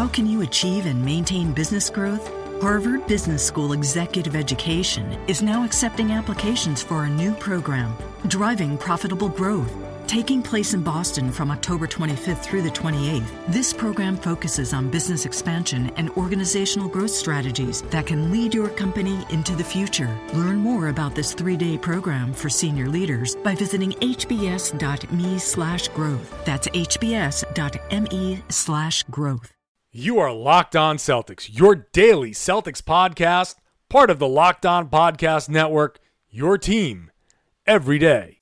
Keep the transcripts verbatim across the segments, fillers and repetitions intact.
How can you achieve and maintain business growth? Harvard Business School Executive Education is now accepting applications for a new program, Driving Profitable Growth. Taking place in Boston from October twenty-fifth through the twenty-eighth, this program focuses on business expansion and organizational growth strategies that can lead your company into the future. Learn more about this three-day program for senior leaders by visiting hbs.me slash growth. That's hbs.me slash growth. You are Locked On Celtics, your daily Celtics podcast, part of the Locked On Podcast Network, your team every day.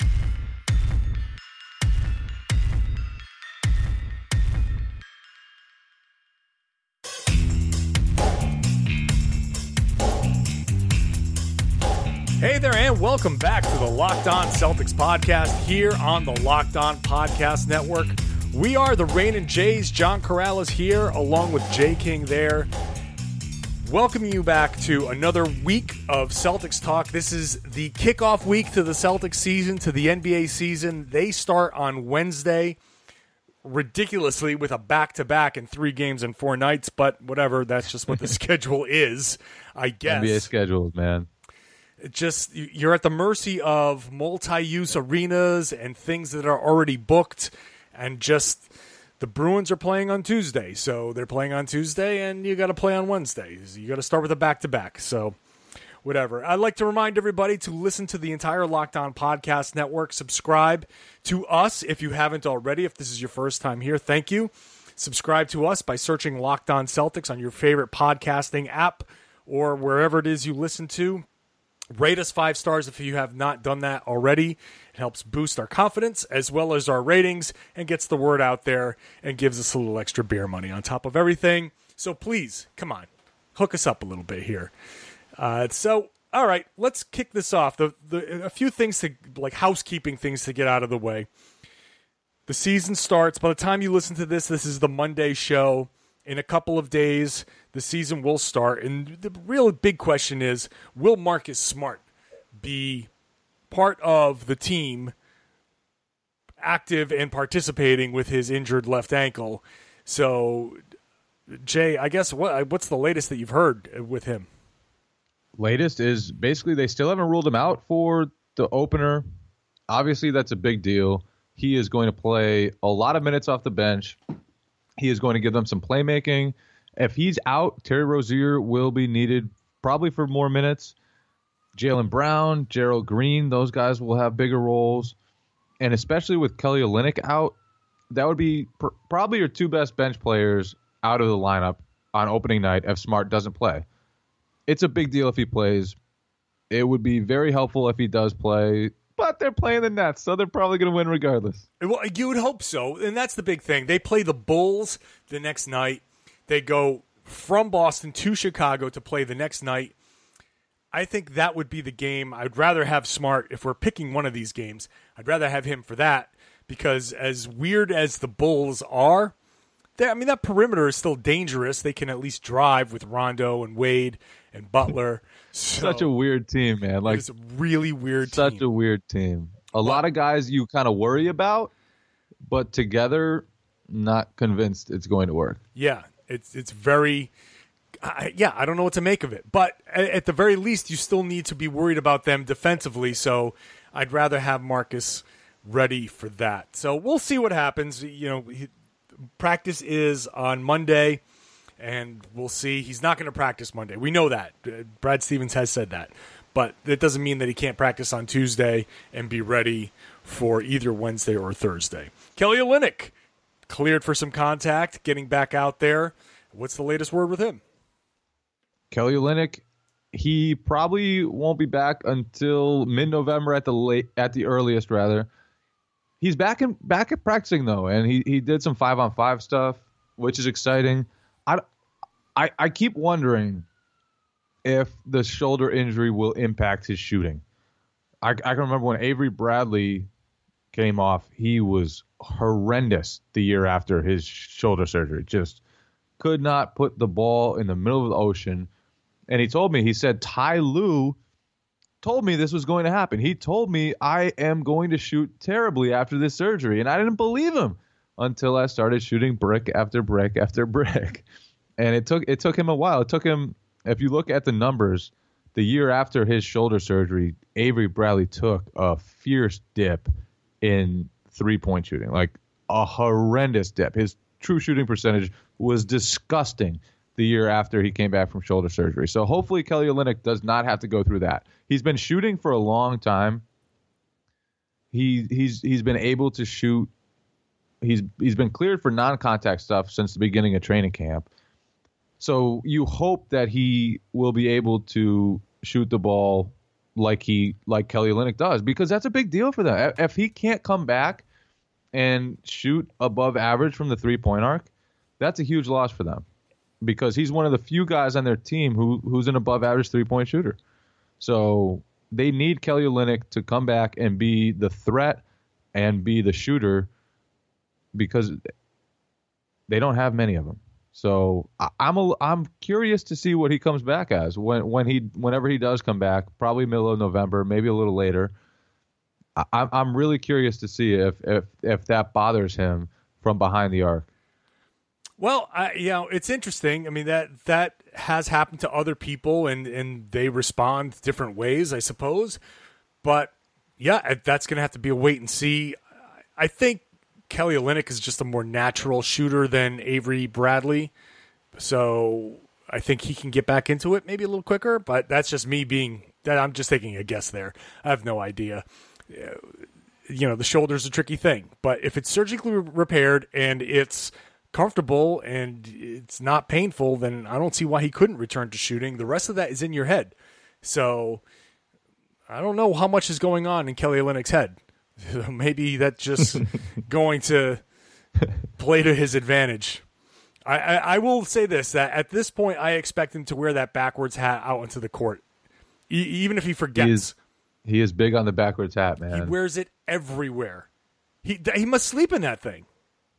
Hey there, and welcome back to the Locked On Celtics podcast here on the Locked On Podcast Network. We are the Rain and Jays. John Corrales here, along with Jay King there. Welcoming you back to another week of Celtics talk. This is the kickoff week to the Celtics season, to the N B A season. They start on Wednesday, ridiculously, with a back-to-back and three games in four nights, but whatever, that's just what the schedule is, I guess. N B A schedules, man. It just, you're at the mercy of multi-use arenas and things that are already booked, and just the Bruins are playing on Tuesday, so they're playing on Tuesday, and you got to play on Wednesday. You got to start with a back-to-back, so whatever. I'd like to remind everybody to listen to the entire Locked On Podcast Network. Subscribe to us if you haven't already. If this is your first time here, thank you. Subscribe to us by searching Locked On Celtics on your favorite podcasting app or wherever it is you listen to. Rate us five stars if you have not done that already. It helps boost our confidence as well as our ratings and gets the word out there and gives us a little extra beer money on top of everything. So please, come on, hook us up a little bit here. Uh, so, all right, let's kick this off. The, the a few things to, like housekeeping things to get out of the way. The season starts. By the time you listen to this, this is the Monday show. In a couple of days, the season will start. And the real big question is, will Marcus Smart be part of the team active and participating with his injured left ankle? So, Jay, I guess what what's the latest that you've heard with him? Latest is basically they still haven't ruled him out for the opener. Obviously, that's a big deal. He is going to play a lot of minutes off the bench. He is going to give them some playmaking. If he's out, Terry Rozier will be needed probably for more minutes. Jaylen Brown, Gerald Green, those guys will have bigger roles. And especially with Kelly Olynyk out, that would be pr- probably your two best bench players out of the lineup on opening night if Smart doesn't play. It's a big deal if he plays. It would be very helpful if he does play. But they're playing the Nets, so they're probably going to win regardless. Well, you would hope so, and that's the big thing. They play the Bulls the next night. They go from Boston to Chicago to play the next night. I think that would be the game. I'd rather have Smart, if we're picking one of these games, I'd rather have him for that, because as weird as the Bulls are, I mean, that perimeter is still dangerous. They can at least drive with Rondo and Wade and Butler. So, such a weird team, man. Like, it's a really weird such team. Such a weird team. A lot of guys you kind of worry about, but together, not convinced it's going to work. Yeah, it's it's very, I, yeah, I don't know what to make of it. But at, at the very least, you still need to be worried about them defensively. So I'd rather have Marcus ready for that. So we'll see what happens. You know, he, practice is on Monday. And we'll see. He's not going to practice Monday. We know that. Brad Stevens has said that. But that doesn't mean that he can't practice on Tuesday and be ready for either Wednesday or Thursday. Kelly Olynyk, cleared for some contact, getting back out there. What's the latest word with him? Kelly Olynyk, he probably won't be back until mid-November at the late, at the earliest, rather. He's back in back at practicing, though, and he, he did some five-on-five stuff, which is exciting. I, I, I keep wondering if the shoulder injury will impact his shooting. I, I can remember when Avery Bradley came off, he was horrendous the year after his shoulder surgery. Just could not put the ball in the middle of the ocean. And he told me, he said, Ty Lue told me this was going to happen. He told me I am going to shoot terribly after this surgery. And I didn't believe him until I started shooting brick after brick after brick. and it took it took him a while. It took him. If you look at the numbers, the year after his shoulder surgery, Avery Bradley took a fierce dip in three-point shooting, like a horrendous dip. His true shooting percentage was disgusting the year after he came back from shoulder surgery. So hopefully Kelly Olynyk does not have to go through that. He's been shooting for a long time. He he's he's been able to shoot. He's he's been cleared for non-contact stuff since the beginning of training camp. So you hope that he will be able to shoot the ball like he like Kelly Olynyk does, because that's a big deal for them. If he can't come back and shoot above average from the three-point arc, that's a huge loss for them, because he's one of the few guys on their team who who's an above-average three-point shooter. So they need Kelly Olynyk to come back and be the threat and be the shooter, because they don't have many of them. So I, I'm a, I'm curious to see what he comes back as when when he whenever he does come back, probably middle of November, maybe a little later. I, I'm really curious to see if if if that bothers him from behind the arc. Well, I, you know, it's interesting. I mean, that that has happened to other people, and, and they respond different ways, I suppose. But, yeah, that's going to have to be a wait and see. I think Kelly Olynyk is just a more natural shooter than Avery Bradley. So I think he can get back into it maybe a little quicker, but that's just me being that I'm just taking a guess there. I have no idea. You know, the shoulder's a tricky thing, but if it's surgically repaired and it's comfortable and it's not painful, then I don't see why he couldn't return to shooting. The rest of that is in your head. So I don't know how much is going on in Kelly Olynyk's head. Maybe that's just going to play to his advantage. I, I, I will say this, that at this point, I expect him to wear that backwards hat out into the court, e- even if he forgets. He is, he is big on the backwards hat, man. He wears it everywhere. He he must sleep in that thing.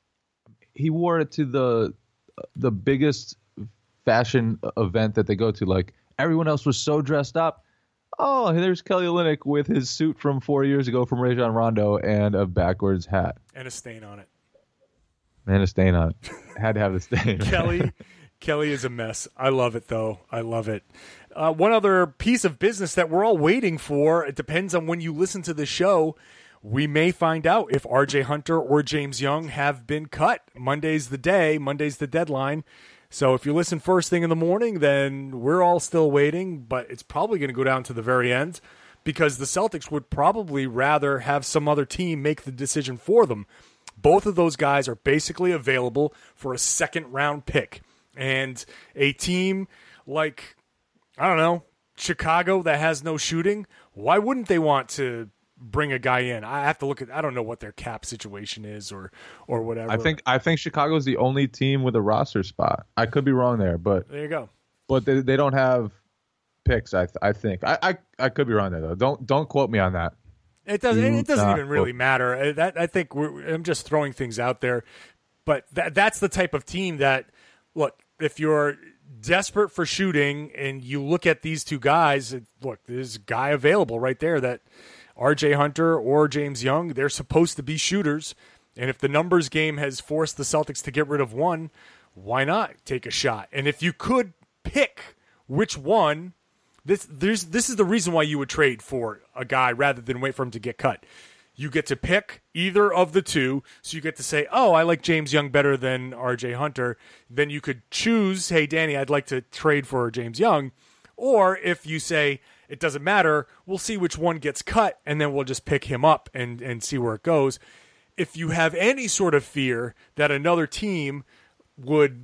He wore it to the the biggest fashion event that they go to. Like, everyone else was so dressed up. Oh, there's Kelly Olynyk with his suit from four years ago from Rajon Rondo and a backwards hat. And a stain on it. And a stain on it. Had to have the stain. Kelly Kelly is a mess. I love it, though. I love it. Uh, one other piece of business that we're all waiting for, it depends on when you listen to the show, we may find out if R J Hunter or James Young have been cut. Monday's the day. Monday's the deadline. So if you listen first thing in the morning, then we're all still waiting, but it's probably going to go down to the very end because the Celtics would probably rather have some other team make the decision for them. Both of those guys are basically available for a second-round pick. And a team like, I don't know, Chicago that has no shooting, why wouldn't they want to bring a guy in? I have to look at, I don't know what their cap situation is or or whatever. I think I think Chicago's the only team with a roster spot. I could be wrong there, but there you go. But they they don't have picks, I th- I think. I, I I could be wrong there though. Don't don't quote me on that. It doesn't Do it doesn't not even really quote. matter. That I think we're, I'm just throwing things out there. But that that's the type of team that, look, if you're desperate for shooting and you look at these two guys, look, there's a guy available right there that R J Hunter or James Young, they're supposed to be shooters. And if the numbers game has forced the Celtics to get rid of one, why not take a shot? And if you could pick which one, this there's this is the reason why you would trade for a guy rather than wait for him to get cut. You get to pick either of the two, so you get to say, oh, I like James Young better than R J Hunter. Then you could choose, hey, Danny, I'd like to trade for James Young. Or if you say, it doesn't matter, we'll see which one gets cut, and then we'll just pick him up and, and see where it goes. If you have any sort of fear that another team would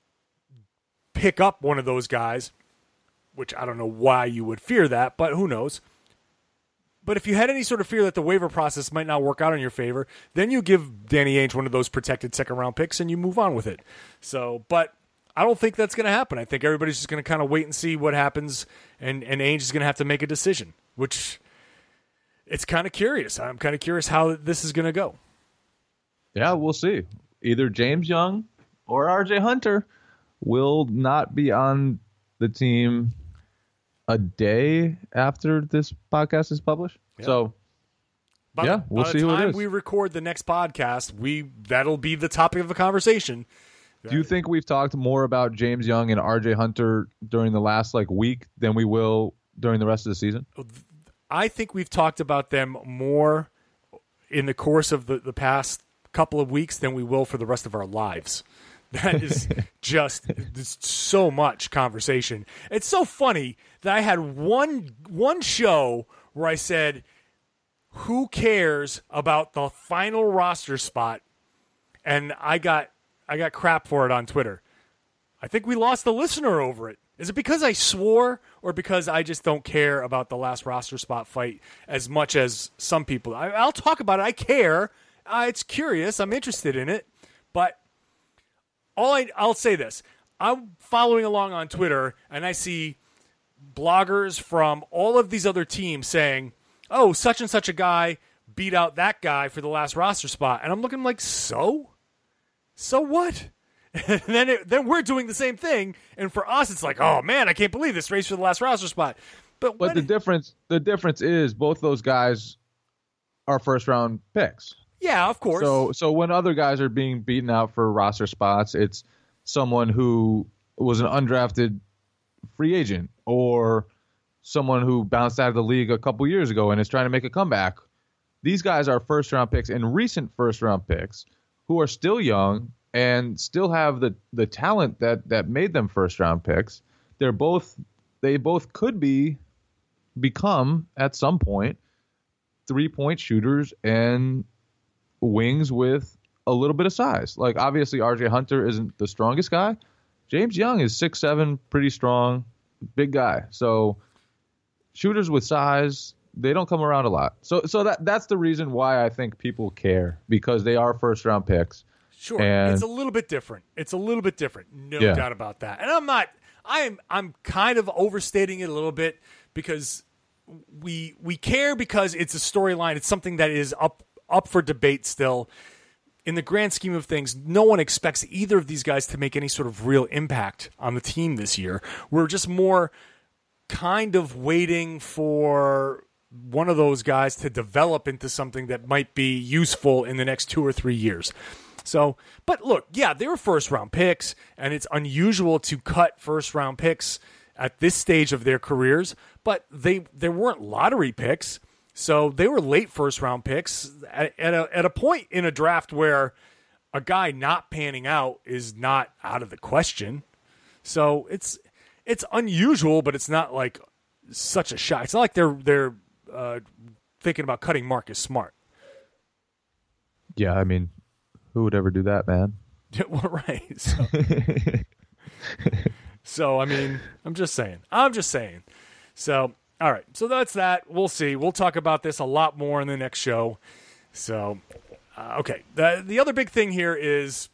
pick up one of those guys, which I don't know why you would fear that, but who knows. But if you had any sort of fear that the waiver process might not work out in your favor, then you give Danny Ainge one of those protected second-round picks and you move on with it. So, but I don't think that's going to happen. I think everybody's just going to kind of wait and see what happens, and, and Ainge is going to have to make a decision, which it's kind of curious. I'm kind of curious how this is going to go. Yeah, we'll see. Either James Young or R J Hunter will not be on the team a day after this podcast is published. Yeah. So, by, yeah, we'll by see who who it is. By the is. time we record the next podcast, we that'll be the topic of the conversation. Do you think we've talked more about James Young and R J Hunter during the last like week than we will during the rest of the season? I think we've talked about them more in the course of the, the past couple of weeks than we will for the rest of our lives. That is just so much conversation. It's so funny that I had one one show where I said, who cares about the final roster spot? And I got I got crap for it on Twitter. I think we lost the listener over it. Is it because I swore or because I just don't care about the last roster spot fight as much as some people? I, I'll talk about it. I care. Uh, it's curious. I'm interested in it. But all I, I'll say this. I'm following along on Twitter, and I see bloggers from all of these other teams saying, oh, such and such a guy beat out that guy for the last roster spot. And I'm looking like, so? So what? And then it, then we're doing the same thing, and for us, it's like, oh man, I can't believe this race for the last roster spot. But but the it, difference the difference is both those guys are first round picks. Yeah, of course. So so when other guys are being beaten out for roster spots, it's someone who was an undrafted free agent or someone who bounced out of the league a couple years ago and is trying to make a comeback. These guys are first round picks and recent first round picks who are still young and still have the, the talent that, that made them first round picks. They're both they both could be become at some point three point shooters and wings with a little bit of size. Like obviously R J Hunter isn't the strongest guy. James Young is six seven, pretty strong, big guy. So shooters with size, they don't come around a lot. So so that that's the reason why I think people care, because they are first round picks. Sure, and it's a little bit different. It's a little bit different, no yeah. doubt about that. And I'm not. I'm. I'm kind of overstating it a little bit because we we care because it's a storyline. It's something that is up up for debate still. In the grand scheme of things, no one expects either of these guys to make any sort of real impact on the team this year. We're just more kind of waiting for one of those guys to develop into something that might be useful in the next two or three years. So, but look, yeah, they were first-round picks, and it's unusual to cut first-round picks at this stage of their careers, but they they weren't lottery picks, so they were late first-round picks at, at, a, at a point in a draft where a guy not panning out is not out of the question. So it's it's unusual, but it's not like such a shock. It's not like they're they're uh, thinking about cutting Marcus Smart. Yeah, I mean, who would ever do that, man? Well, right. So, so, I mean, I'm just saying. I'm just saying. So, all right. So that's that. We'll see. We'll talk about this a lot more in the next show. So, uh, okay. The the other big thing here is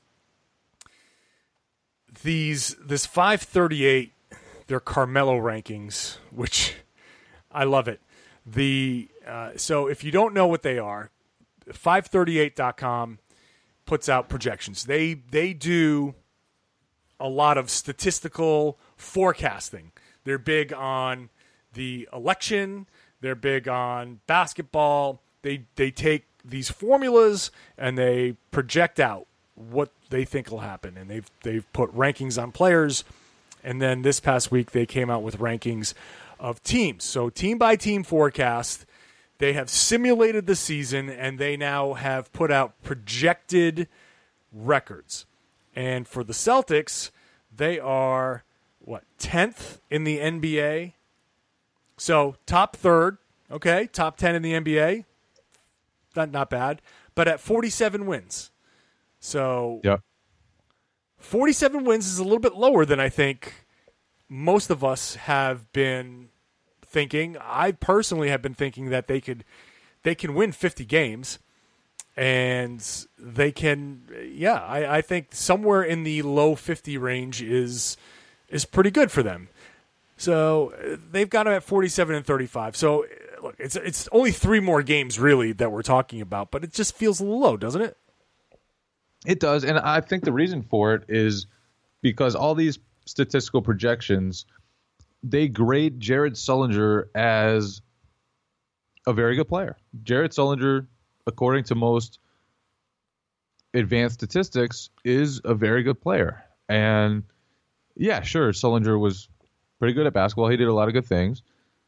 these this five thirty-eight, their Carmelo rankings, which I love it. The uh, so if you don't know what they are, five thirty-eight dot com puts out projections. They they do a lot of statistical forecasting. They're big on the election. They're big on basketball. They they take these formulas and they project out what they think will happen. And they've they've put rankings on players. And then this past week they came out with rankings of teams. So team by team forecast. They have simulated the season, and they now have put out projected records. And for the Celtics, they are, what, tenth in the N B A? So top third, okay, top ten in the N B A. Not, not bad. But at forty-seven wins. So yep. forty-seven wins is a little bit lower than I think most of us have been thinking. I personally have been thinking that they could they can win fifty games, and they can yeah I, I think somewhere in the low fifty range is is pretty good for them. So they've got them at forty-seven and thirty-five. So look, it's it's only three more games really that we're talking about, but it just feels a little low, doesn't it? It does, and I think the reason for it is because all these statistical projections, they grade Jared Sullinger as a very good player. Jared Sullinger, according to most advanced statistics, is a very good player. And yeah, sure, Sullinger was pretty good at basketball. He did a lot of good things.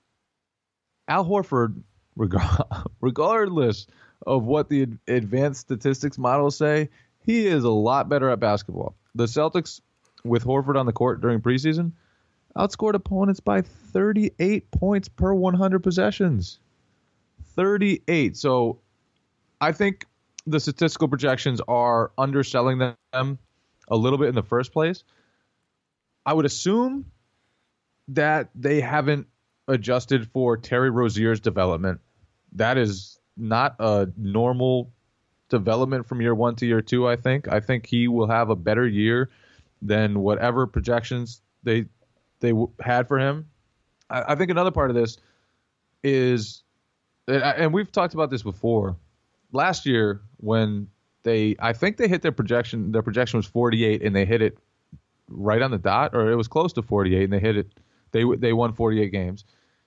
Al Horford, regardless of what the advanced statistics models say, he is a lot better at basketball. The Celtics, with Horford on the court during preseason, outscored opponents by thirty-eight points per one hundred possessions. thirty-eight. So I think the statistical projections are underselling them a little bit in the first place. I would assume that they haven't adjusted for Terry Rozier's development. That is not a normal development from year one to year two, I think. I think he will have a better year than whatever projections they they had for him. I, I think another part of this is, and we've talked about this before, last year when they, I think they hit their projection, their projection was forty-eight and they hit it right on the dot, or it was close to forty-eight and they hit it. They they won forty-eight games.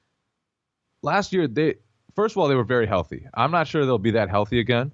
Last year, they first of all, they were very healthy. I'm not sure they'll be that healthy again,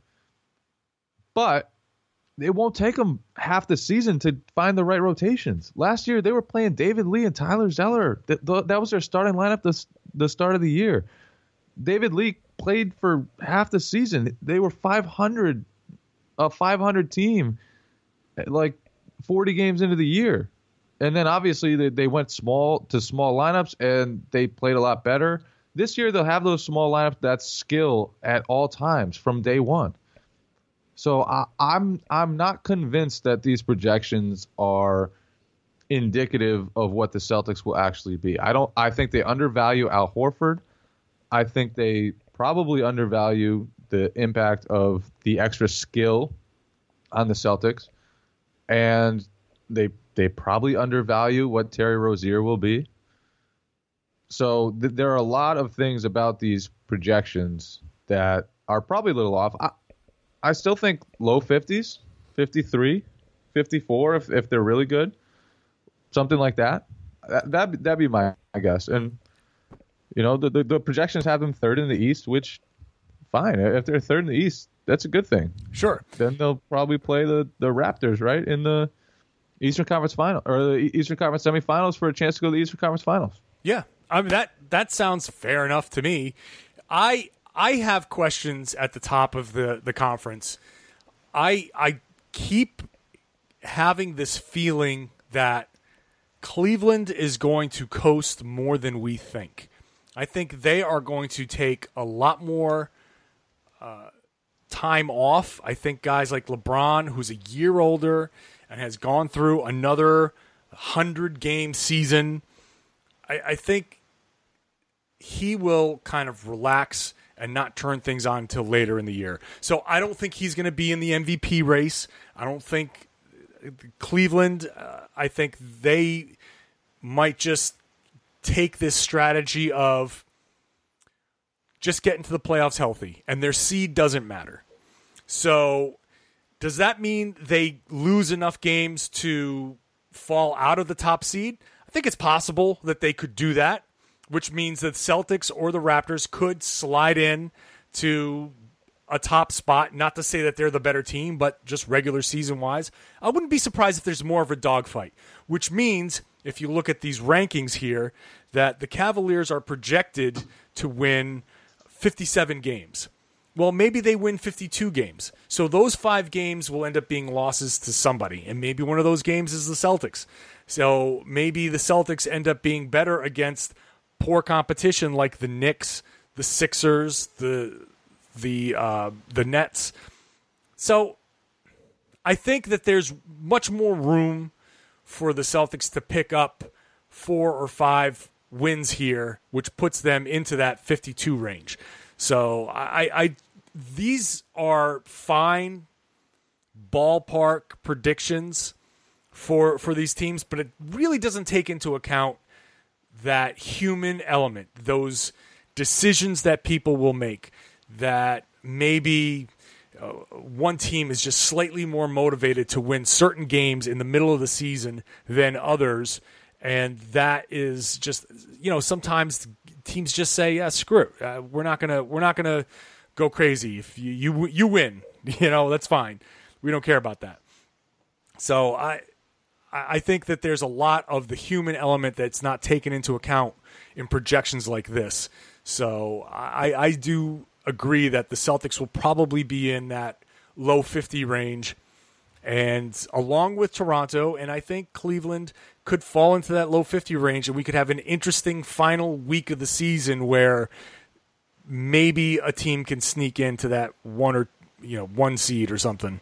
but it won't take them half the season to find the right rotations. Last year, they were playing David Lee and Tyler Zeller. That, that was their starting lineup the, the start of the year. David Lee played for half the season. They were five hundred, a five hundred team, like forty games into the year. And then obviously they, they went small to small lineups and they played a lot better. This year they'll have those small lineups, that skill at all times from day one. So I, I'm I'm not convinced that these projections are indicative of what the Celtics will actually be. I don't. I think they undervalue Al Horford. I think they probably undervalue the impact of the extra skill on the Celtics, and they they probably undervalue what Terry Rozier will be. So th- there are a lot of things about these projections that are probably a little off. I, I still think low fifties, fifty-three, fifty-four if if they're really good, something like that. That that'd, that'd be my, my guess. And you know, the, the the projections have them third in the East, which fine. If they're third in the East, that's a good thing. Sure. Then they'll probably play the, the Raptors, right, in the Eastern Conference Final or the Eastern Conference semifinals for a chance to go to the Eastern Conference Finals. Yeah, I mean that that sounds fair enough to me. I I have questions at the top of the, the conference. I I keep having this feeling that Cleveland is going to coast more than we think. I think they are going to take a lot more uh, time off. I think guys like LeBron, who's a year older and has gone through another hundred-game season, I, I think he will kind of relax and not turn things on until later in the year. So I don't think he's going to be in the M V P race. I don't think Cleveland, uh, I think they might just take this strategy of just get into the playoffs healthy, and their seed doesn't matter. So does that mean they lose enough games to fall out of the top seed? I think it's possible that they could do that, which means that Celtics or the Raptors could slide in to a top spot. Not to say that they're the better team, but just regular season-wise. I wouldn't be surprised if there's more of a dogfight, which means, if you look at these rankings here, that the Cavaliers are projected to win fifty-seven games. Well, maybe they win fifty-two games. So those five games will end up being losses to somebody, and maybe one of those games is the Celtics. So maybe the Celtics end up being better against poor competition like the Knicks, the Sixers, the the uh, the Nets. So I think that there's much more room for the Celtics to pick up four or five wins here, which puts them into that fifty-two range. So I, I these are fine ballpark predictions for for these teams, but it really doesn't take into account that human element, those decisions that people will make, that maybe uh, one team is just slightly more motivated to win certain games in the middle of the season than others. And that is just, you know, sometimes teams just say, yeah, screw it. Uh, we're not going to, we're not going to go crazy. If you, you, you win, you know, that's fine. We don't care about that. So I I think that there's a lot of the human element that's not taken into account in projections like this. So I, I do agree that the Celtics will probably be in that low fifty range, and along with Toronto, and I think Cleveland could fall into that low fifty range, and we could have an interesting final week of the season where maybe a team can sneak into that one or you know one seed or something.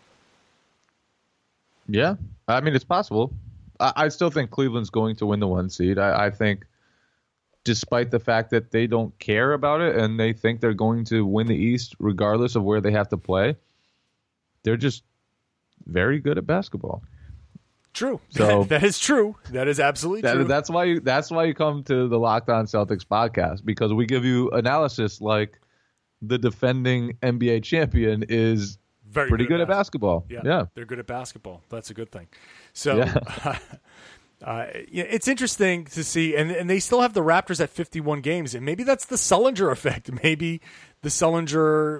Yeah, I mean, it's possible. I, I still think Cleveland's going to win the one seed. I, I think, despite the fact that they don't care about it and they think they're going to win the East regardless of where they have to play, they're just very good at basketball. True. So that is true. That is absolutely that, true. That's why you. That's why you come to the Locked On Celtics podcast, because we give you analysis like the defending N B A champion is Very pretty good good, at at basketball. Yeah, yeah, they're good at basketball. That's a good thing. So Yeah. uh, yeah, it's interesting to see, and, and they still have the Raptors at fifty-one games, and maybe that's the Sullinger effect. Maybe the Sullinger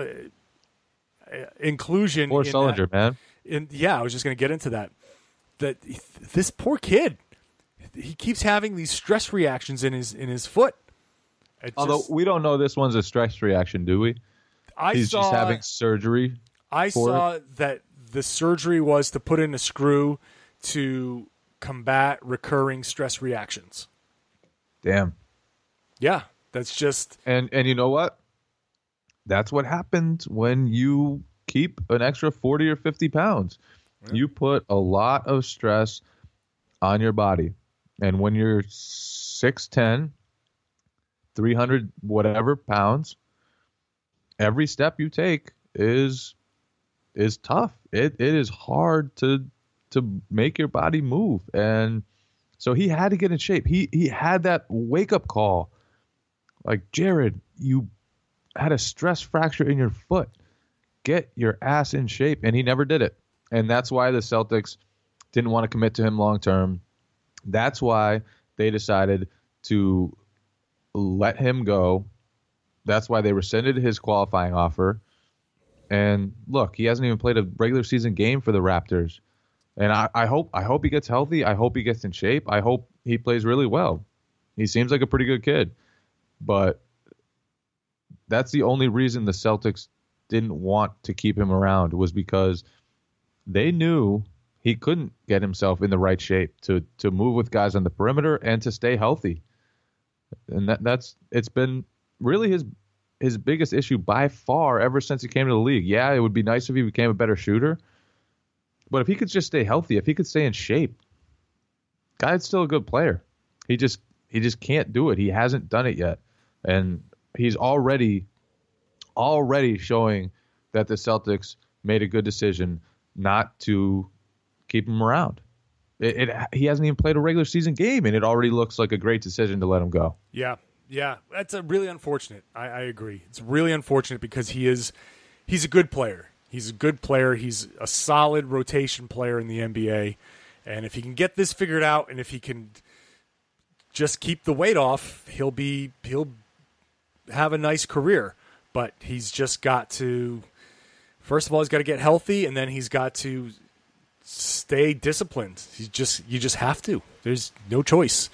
uh, inclusion. Poor in Sullinger, that, man. In, yeah, I was just going to get into that. That this poor kid, he keeps having these stress reactions in his in his foot. It Although just- we don't know this one's a stress reaction, do we? I He's saw, just having surgery. I for saw it. that the surgery was to put in a screw to combat recurring stress reactions. Damn. Yeah, that's just And and you know what? That's what happens when you keep an extra forty or fifty pounds. You put a lot of stress on your body. And when you're six ten, three hundred whatever pounds, every step you take is is tough. It it is hard to to make your body move. And so he had to get in shape. He he had that wake up call. Like, Jared, you had a stress fracture in your foot. Get your ass in shape. And he never did it. And that's why the Celtics didn't want to commit to him long term. That's why they decided to let him go. That's why they rescinded his qualifying offer. And look, he hasn't even played a regular season game for the Raptors. And I, I hope I hope he gets healthy. I hope he gets in shape. I hope he plays really well. He seems like a pretty good kid. But that's the only reason the Celtics didn't want to keep him around, was because they knew he couldn't get himself in the right shape to to move with guys on the perimeter and to stay healthy. And that that's it's been really his his biggest issue by far ever since he came to the league. Yeah, it would be nice if he became a better shooter, but if he could just stay healthy, if he could stay in shape, guy's still a good player. He just he just can't do it. He hasn't done it yet. And he's already already showing that the Celtics made a good decision not to keep him around. It, it he hasn't even played a regular season game, and it already looks like a great decision to let him go. yeah, yeah. That's a really unfortunate. I, I agree. It's really unfortunate because he is he's a good player. He's a good player. He's a solid rotation player in the N B A, and if he can get this figured out, and if he can just keep the weight off, he'll be he'll have a nice career. But he's just got to. First of all, he's got to get healthy, and then he's got to stay disciplined. He's just you just have to. There's no choice.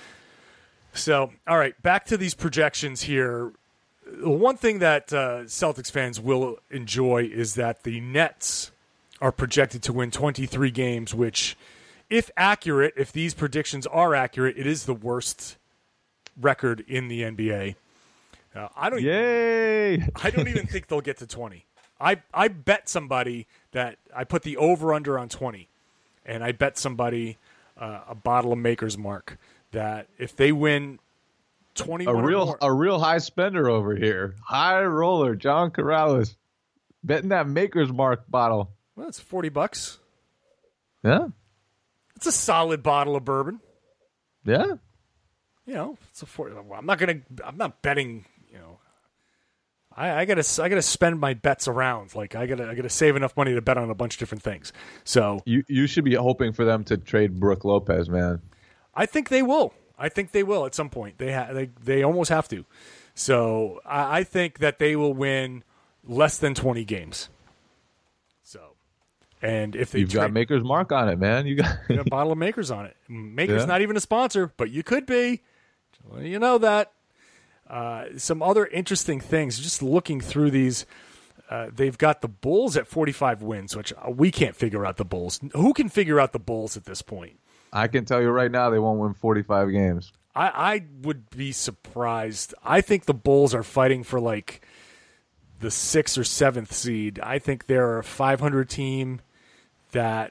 So, all right, back to these projections here. One thing that uh, Celtics fans will enjoy is that the Nets are projected to win twenty-three games, which, if accurate, if these predictions are accurate, it is the worst record in the N B A. Uh, I don't. Yay! I don't even think they'll get to twenty. I, I bet somebody that I put the over-under on twenty, and I bet somebody uh, a bottle of Maker's Mark that if they win twenty-one A or real more, a real high spender over here. High roller, John Corrales. Betting that Maker's Mark bottle. well, it's forty bucks. Yeah. It's a solid bottle of bourbon. Yeah. You know, it's a forty. Well, I'm not gonna. I'm not betting. You know, I, I gotta. I gotta spend my bets around. Like I gotta. I gotta save enough money to bet on a bunch of different things. So You you should be hoping for them to trade Brooke Lopez, man. I think they will. I think they will at some point. They ha- they they almost have to. So I, I think that they will win less than twenty games. So And if they You've trade, got Maker's Mark on it, man. You got, you got a bottle of Maker's on it. Maker's Yeah. not even a sponsor, but you could be. Well, you know that. Uh, some other interesting things, just looking through these, uh, they've got the Bulls at forty-five wins, which we can't figure out the Bulls. Who can figure out the Bulls at this point? I can tell you right now they won't win forty-five games. I, I would be surprised. I think the Bulls are fighting for like the sixth or seventh seed. I think they're a five hundred team that.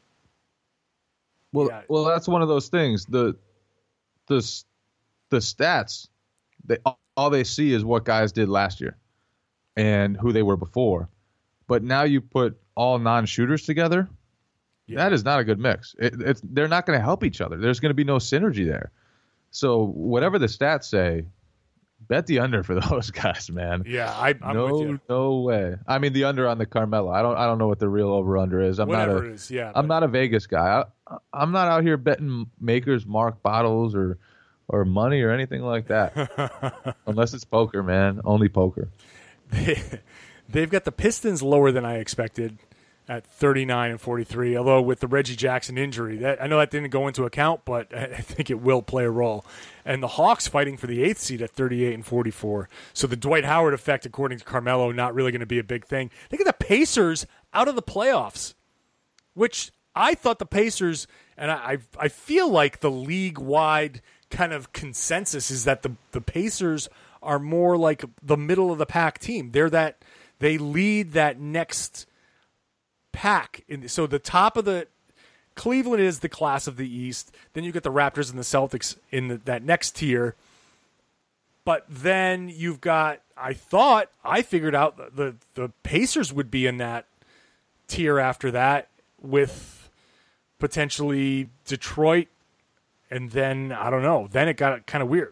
Well, Yeah. well, that's one of those things. The the the stats, they all they see is what guys did last year and who they were before. But now you put all non-shooters together. Yeah. That is not a good mix. It, it's, they're not going to help each other. There's going to be no synergy there. So whatever the stats say, bet the under for those guys, man. Yeah, I, I'm no, with you. no way. I mean, the under on the Carmelo. I don't. I don't know what the real over under is. I'm Whatever not a. it is, yeah. I'm but- not a Vegas guy. I, I'm not out here betting Maker's Mark bottles or or money or anything like that. Unless it's poker, man. Only poker. They've got the Pistons lower than I expected at thirty-nine and forty-three. Although with the Reggie Jackson injury, that I know that didn't go into account, but I think it will play a role. And the Hawks fighting for the eighth seed at thirty-eight and forty-four. So the Dwight Howard effect, according to Carmelo, not really going to be a big thing. They get the Pacers out of the playoffs, which I thought the Pacers, and I I, I feel like the league-wide kind of consensus is that the the Pacers are more like the middle of the pack team. They're that they lead that next pack. In, so the top of the Cleveland is the class of the East. Then you get the Raptors and the Celtics in the, that next tier. But then you've got, I thought, I figured out the, the, the Pacers would be in that tier after that with potentially Detroit. And then, I don't know, then it got kind of weird.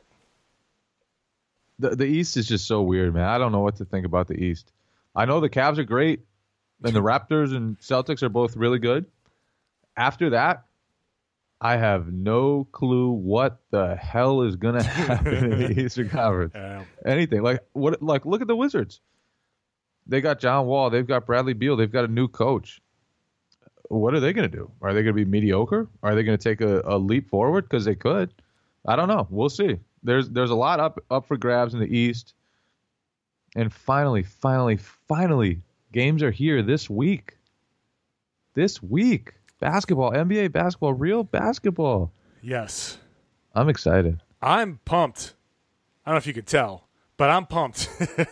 The the East is just so weird, man. I don't know what to think about the East. I know the Cavs are great, and the Raptors and Celtics are both really good. After that, I have no clue what the hell is going to happen in the Eastern Conference. Yeah. Anything. Like what? Like look at the Wizards. They got John Wall. They've got Bradley Beal. They've got a new coach. What are they going to do? Are they going to be mediocre? Are they going to take a, a leap forward? Because they could. I don't know. We'll see. There's there's a lot up up for grabs in the East. And finally, finally, finally, games are here this week. This week. Basketball, N B A basketball, real basketball. Yes. I'm excited. I'm pumped. I don't know if you could tell, but I'm pumped.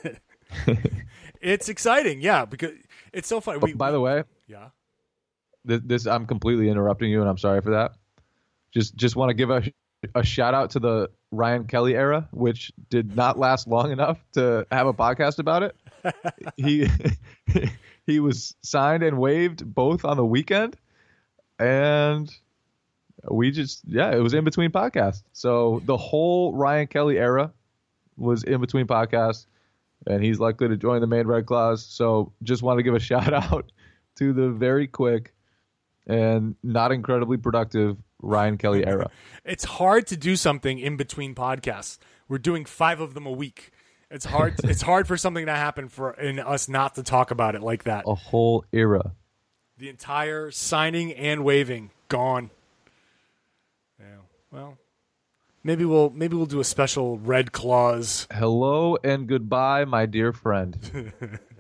It's exciting, yeah, because it's so funny. We, By the way, yeah. this, this I'm completely interrupting you, and I'm sorry for that. Just just want to give a a shout out to the Ryan Kelly era, which did not last long enough to have a podcast about it. he he was signed and waived both on the weekend, and we just yeah, it was in between podcasts. So the whole Ryan Kelly era was in between podcasts, and he's likely to join the main Red Claws. So just want to give a shout out to the very quick and not incredibly productive Ryan Kelly era. It's hard to do something in between podcasts. We're doing five of them a week. It's hard. It's hard for something to happen for in us not to talk about it like that. A whole era. The entire signing and waiving gone. Yeah. Well, maybe we'll maybe we'll do a special Red Claws. Hello and goodbye, my dear friend.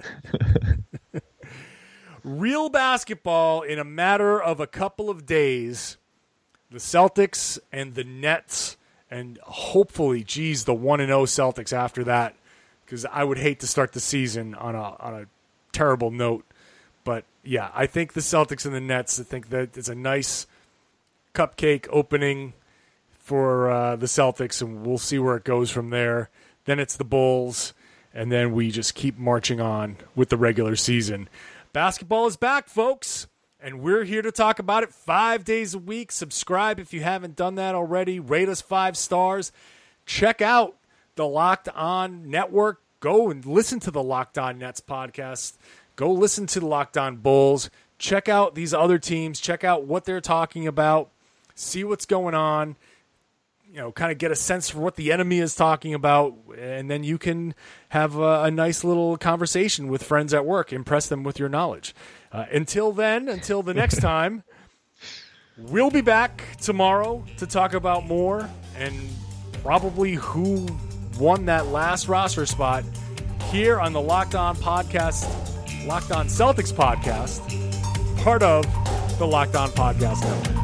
Real basketball in a matter of a couple of days. The Celtics and the Nets, and hopefully, geez, the one and oh Celtics after that, because I would hate to start the season on a on a terrible note. But yeah, I think the Celtics and the Nets. I think that it's a nice cupcake opening for uh, the Celtics, and we'll see where it goes from there. Then it's the Bulls, and then we just keep marching on with the regular season. Basketball is back, folks. And we're here to talk about it five days a week. Subscribe if you haven't done that already. Rate us five stars. Check out the Locked On Network. Go and listen to the Locked On Nets podcast. Go listen to the Locked On Bulls. Check out these other teams. Check out what they're talking about. See what's going on. You know, kind of get a sense for what the enemy is talking about. And then you can have a, a nice little conversation with friends at work. Impress them with your knowledge. Uh, until then, until the next time, we'll be back tomorrow to talk about more and probably who won that last roster spot here on the Locked On Podcast, Locked On Celtics podcast, part of the Locked On Podcast Network.